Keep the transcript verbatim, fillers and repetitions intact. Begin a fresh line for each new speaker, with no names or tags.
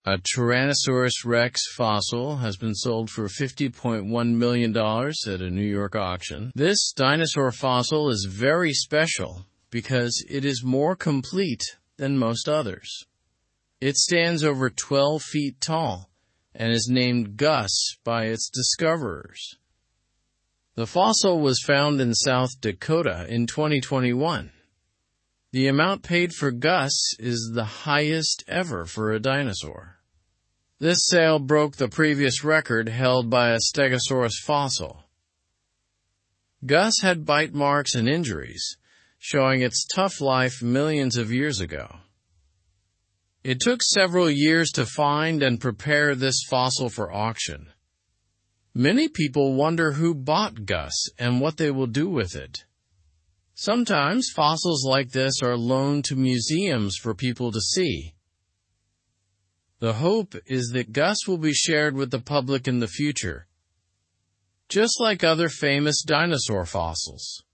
A Tyrannosaurus rex fossil has been sold for fifty point one million dollars at a New York auction. This dinosaur fossil is very special because it is more complete than most others. It stands over twelve feet tall and is named Gus by its discoverers. The fossil was found in South Dakota in twenty twenty-one. The amount paid for Gus is the highest ever for a dinosaur. This sale broke the previous record held by a Stegosaurus fossil. Gus had bite marks and injuries, showing its tough life millions of years ago. It took several years to find and prepare this fossil for auction. Many people wonder who bought Gus and what they will do with it. Sometimes fossils like this are loaned to museums for people to see. The hope is that Gus will be shared with the public in the future, just like other famous dinosaur fossils.